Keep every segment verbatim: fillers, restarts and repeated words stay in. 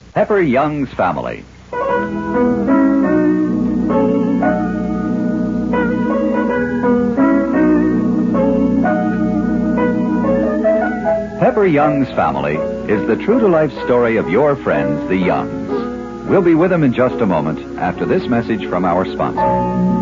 Pepper Young's Family. Pepper Young's Family is the true-to-life story of your friends, the Youngs. We'll be with them in just a moment after this message from our sponsor.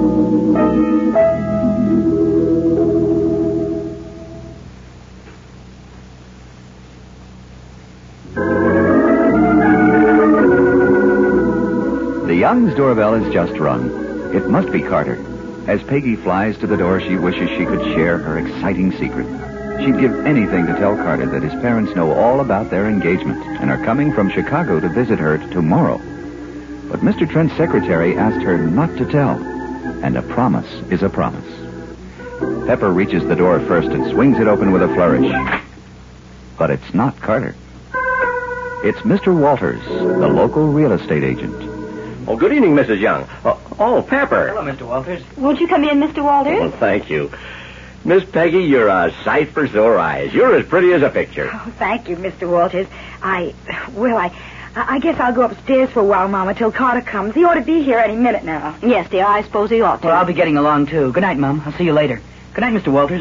The Young's doorbell has just rung. It must be Carter. As Peggy flies to the door, she wishes she could share her exciting secret. She'd give anything to tell Carter that his parents know all about their engagement and are coming from Chicago to visit her tomorrow. But Mister Trent's secretary asked her not to tell, and a promise is a promise. Pepper reaches the door first and swings it open with a flourish. But it's not Carter. It's Mister Walters, the local real estate agent. Oh, good evening, Missus Young. Oh, oh, Pepper. Hello, Mister Walters. Won't you come in, Mister Walters? Well, thank you. Miss Peggy, you're a sight for sore eyes. You're as pretty as a picture. Oh, thank you, Mister Walters. I, well, I, I guess I'll go upstairs for a while, Mama, till Carter comes. He ought to be here any minute now. Yes, dear, I suppose he ought to. Well, I'll be getting along, too. Good night, Mum. I'll see you later. Good night, Mister Walters.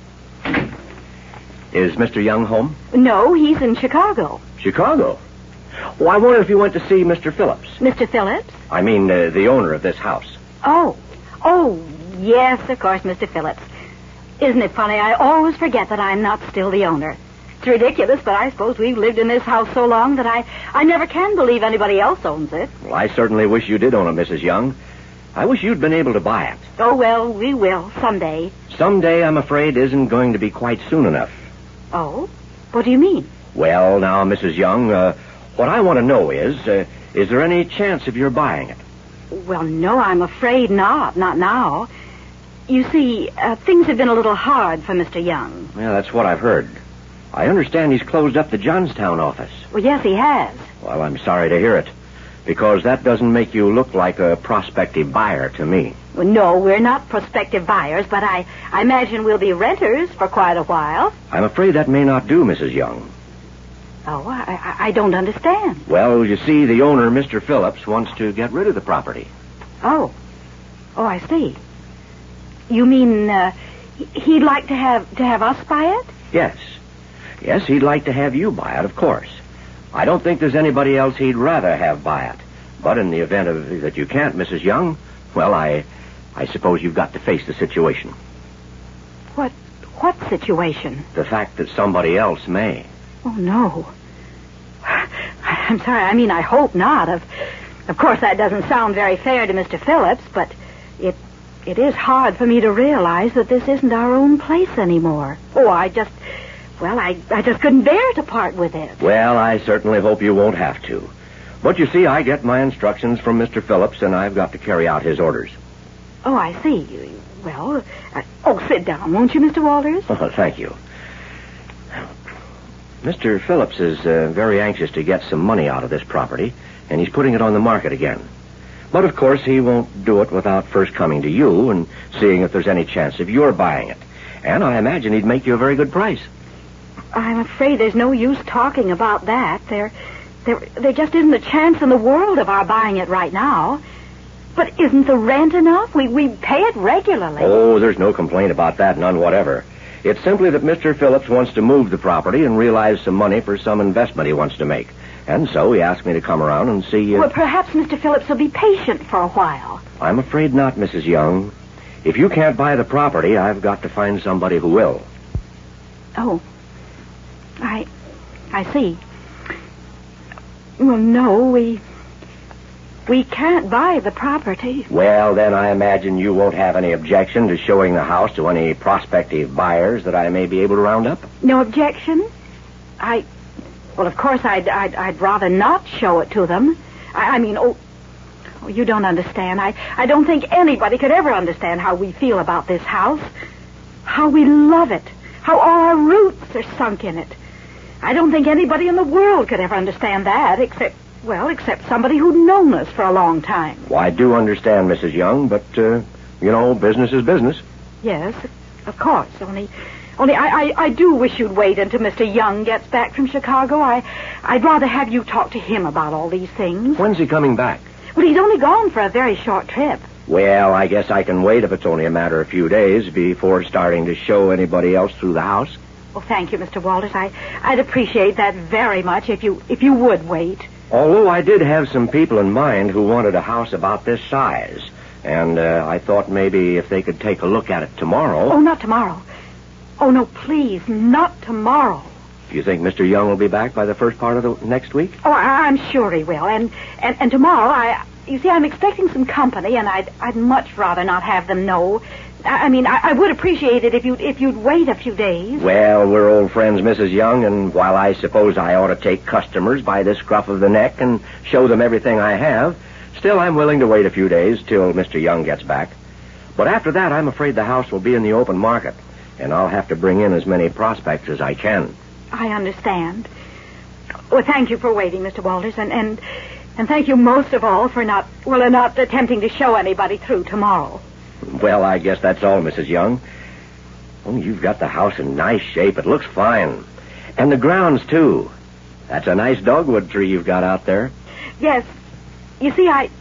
Is Mister Young home? No, he's in Chicago. Chicago? Oh, I wonder if you went to see Mister Phillips. Mister Phillips? I mean, uh, the owner of this house. Oh. Oh, yes, of course, Mister Phillips. Isn't it funny? I always forget that I'm not still the owner. It's ridiculous, but I suppose we've lived in this house so long that I, I never can believe anybody else owns it. Well, I certainly wish you did own it, Missus Young. I wish you'd been able to buy it. Oh, well, we will, someday. Someday, I'm afraid, isn't going to be quite soon enough. Oh? What do you mean? Well, now, Missus Young, uh, what I want to know is, uh, is there any chance of your buying it? Well, no, I'm afraid not. Not now. You see, uh, things have been a little hard for Mister Young. Yeah, that's what I've heard. I understand he's closed up the Johnstown office. Well, yes, he has. Well, I'm sorry to hear it, because that doesn't make you look like a prospective buyer to me. Well, no, we're not prospective buyers, but I, I imagine we'll be renters for quite a while. I'm afraid that may not do, Missus Young. Oh, I, I, I don't understand. Well, you see, the owner, Mister Phillips, wants to get rid of the property. Oh. Oh, I see. You mean, uh, he'd like to have to have us buy it? Yes. Yes, he'd like to have you buy it, of course. I don't think there's anybody else he'd rather have buy it. But in the event of that you can't, Missus Young, well, I I suppose you've got to face the situation. What what situation? The fact that somebody else may. Oh, no. I'm sorry, I mean, I hope not. Of, of course, that doesn't sound very fair to Mister Phillips, but it... It is hard for me to realize that this isn't our own place anymore. Oh, I just... Well, I, I just couldn't bear to part with it. Well, I certainly hope you won't have to. But you see, I get my instructions from Mister Phillips, and I've got to carry out his orders. Oh, I see. Well, uh, oh, sit down, won't you, Mister Walters? Oh, thank you. Mister Phillips is uh, very anxious to get some money out of this property, and he's putting it on the market again. But, of course, he won't do it without first coming to you and seeing if there's any chance of your buying it. And I imagine he'd make you a very good price. I'm afraid there's no use talking about that. There, there, there just isn't a chance in the world of our buying it right now. But isn't the rent enough? We, we pay it regularly. Oh, there's no complaint about that, none whatever. It's simply that Mister Phillips wants to move the property and realize some money for some investment he wants to make. And so he asked me to come around and see... Uh... Well, perhaps Mister Phillips will be patient for a while. I'm afraid not, Missus Young. If you can't buy the property, I've got to find somebody who will. Oh. I... I see. Well, no, we... We can't buy the property. Well, then I imagine you won't have any objection to showing the house to any prospective buyers that I may be able to round up? No objection? I... Well, of course, I'd, I'd, I'd rather not show it to them. I, I mean, oh, oh, you don't understand. I, I don't think anybody could ever understand how we feel about this house. How we love it. How all our roots are sunk in it. I don't think anybody in the world could ever understand that, except, well, except somebody who'd known us for a long time. Well, I do understand, Missus Young, but, uh, you know, business is business. Yes, of course, only... Only I, I, I do wish you'd wait until Mister Young gets back from Chicago. I, I'd rather have you talk to him about all these things. When's he coming back? Well, he's only gone for a very short trip. Well, I guess I can wait if it's only a matter of a few days before starting to show anybody else through the house. Well, thank you, Mister Walters. I, I'd appreciate that very much if you if you would wait. Although I did have some people in mind who wanted a house about this size. And uh, I thought maybe if they could take a look at it tomorrow. Oh, not tomorrow. Oh, no, please, not tomorrow. Do you think Mister Young will be back by the first part of the next week? Oh, I, I'm sure he will. And, and and tomorrow, I you see, I'm expecting some company, and I'd I'd much rather not have them know. I, I mean, I, I would appreciate it if you'd if you'd wait a few days. Well, we're old friends, Missus Young, and while I suppose I ought to take customers by the scruff of the neck and show them everything I have, still I'm willing to wait a few days till Mister Young gets back. But after that, I'm afraid the house will be in the open market, and I'll have to bring in as many prospects as I can. I understand. Well, thank you for waiting, Mister Walters, and and, and thank you most of all for not well not attempting to show anybody through tomorrow. Well, I guess that's all, Missus Young. Oh, you've got the house in nice shape. It looks fine. And the grounds, too. That's a nice dogwood tree you've got out there. Yes. You see, I...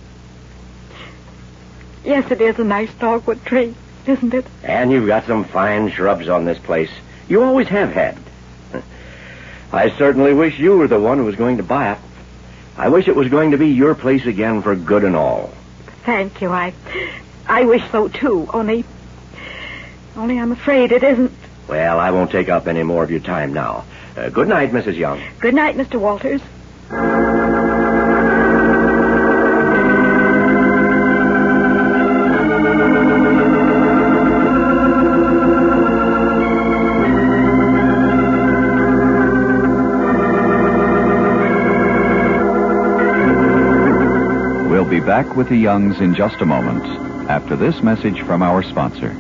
Yes, it is a nice dogwood tree, isn't it? And you've got some fine shrubs on this place. You always have had. I certainly wish you were the one who was going to buy it. I wish it was going to be your place again for good and all. Thank you. I... I wish so, too, only... Only I'm afraid it isn't. Well, I won't take up any more of your time now. Uh, good night, Missus Young. Good night, Mister Walters. We'll be back with the Youngs in just a moment, after this message from our sponsor.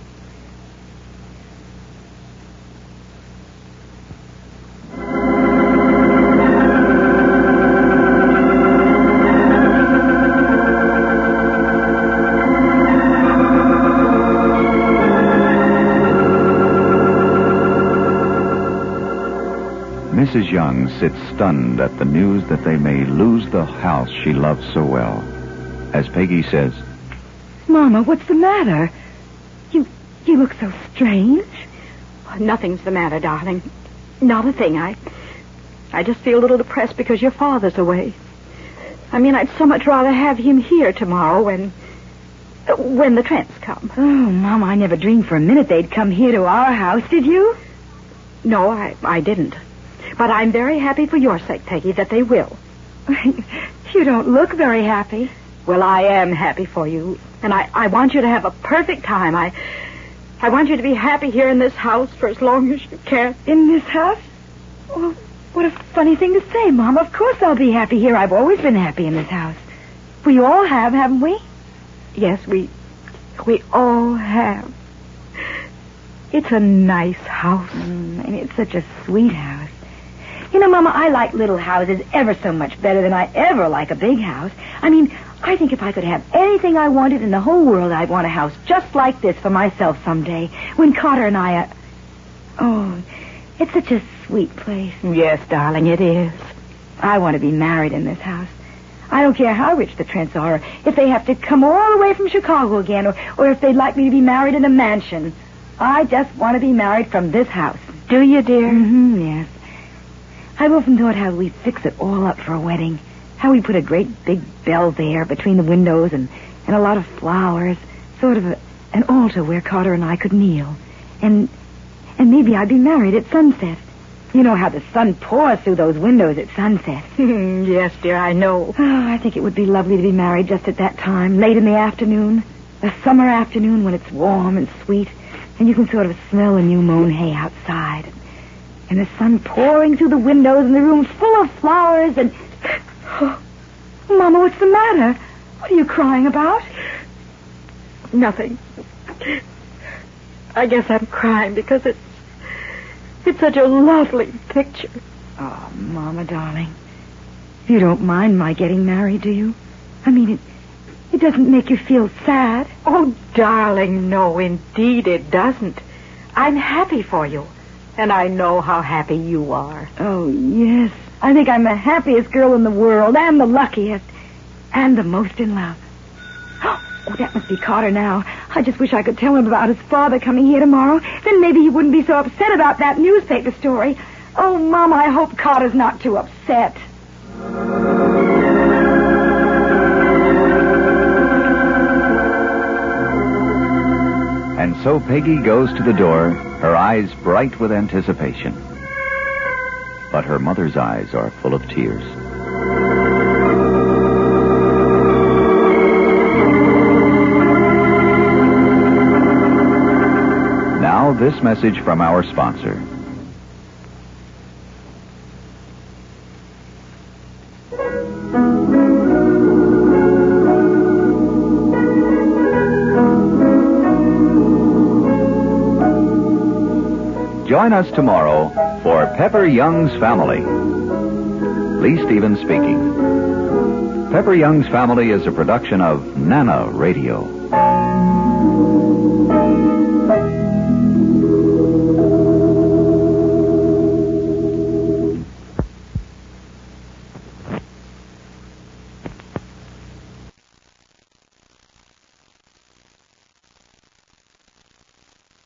Missus Young sits stunned at the news that they may lose the house she loves so well. As Peggy says, Mama, what's the matter? You you look so strange. Oh, nothing's the matter, darling. Not a thing. I I just feel a little depressed because your father's away. I mean, I'd so much rather have him here tomorrow when when the Trents come. Oh, Mama, I never dreamed for a minute they'd come here to our house, did you? No, I, I didn't. But I'm very happy for your sake, Peggy, that they will. You don't look very happy. Well, I am happy for you. And I, I want you to have a perfect time. I I want you to be happy here in this house for as long as you can. In this house? Well, what a funny thing to say, Mom. Of course I'll be happy here. I've always been happy in this house. We all have, haven't we? Yes, we we all have. It's a nice house. Mm, and it's such a sweet house. You know, Mama, I like little houses ever so much better than I ever like a big house. I mean, I think if I could have anything I wanted in the whole world, I'd want a house just like this for myself someday. When Carter and I are... Oh, it's such a sweet place. Yes, darling, it is. I want to be married in this house. I don't care how rich the Trents are, or if they have to come all the way from Chicago again, or, or if they'd like me to be married in a mansion. I just want to be married from this house. Do you, dear? Mm-hmm, yes. I've often thought how we'd fix it all up for a wedding. How we'd put a great big bell there between the windows and, and a lot of flowers. Sort of a, an altar where Carter and I could kneel. And and maybe I'd be married at sunset. You know how the sun pours through those windows at sunset. Yes, dear, I know. Oh, I think it would be lovely to be married just at that time, late in the afternoon. A summer afternoon when it's warm and sweet, and you can sort of smell the new mown hay outside. And the sun pouring through the windows and the room full of flowers and... Oh, Mama, what's the matter? What are you crying about? Nothing. I guess I'm crying because it's... It's such a lovely picture. Oh, Mama, darling. You don't mind my getting married, do you? I mean, it, it doesn't make you feel sad. Oh, darling, no, indeed it doesn't. I'm happy for you. And I know how happy you are. Oh, yes. I think I'm the happiest girl in the world, and the luckiest, and the most in love. Oh, that must be Carter now. I just wish I could tell him about his father coming here tomorrow. Then maybe he wouldn't be so upset about that newspaper story. Oh, Mom, I hope Carter's not too upset. And so Peggy goes to the door, her eyes bright with anticipation. But her mother's eyes are full of tears. Now, this message from our sponsor. Join us tomorrow for Pepper Young's Family. Lee Stevens speaking. Pepper Young's Family is a production of Nana Radio.